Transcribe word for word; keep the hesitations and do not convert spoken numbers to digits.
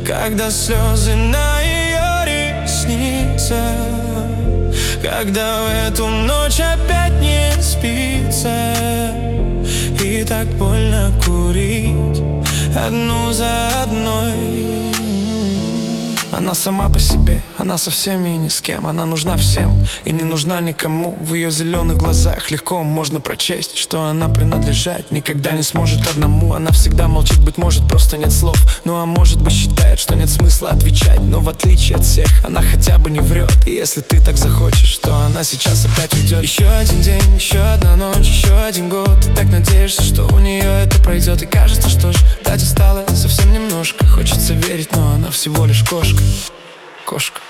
когда слезы на ее ресницах, когда в эту ночь опять не спится, и так больно курить одну за одной. Она сама по себе, она со всеми и ни с кем. Она нужна всем и не нужна никому. В ее зеленых глазах легко можно прочесть, что она принадлежать никогда не сможет одному. Она всегда молчит, быть может, просто нет слов. Ну а может быть считает, что нет смысла отвечать. Но в отличие от всех, она хотя бы не врет. И если ты так захочешь, то она сейчас опять уйдет. Еще один день, еще одна ночь, еще один год. Ты так надеешься, что у нее это пройдет. И кажется, что ждать осталось совсем немножко. Хочется верить, но она всего лишь кошка. Кошка.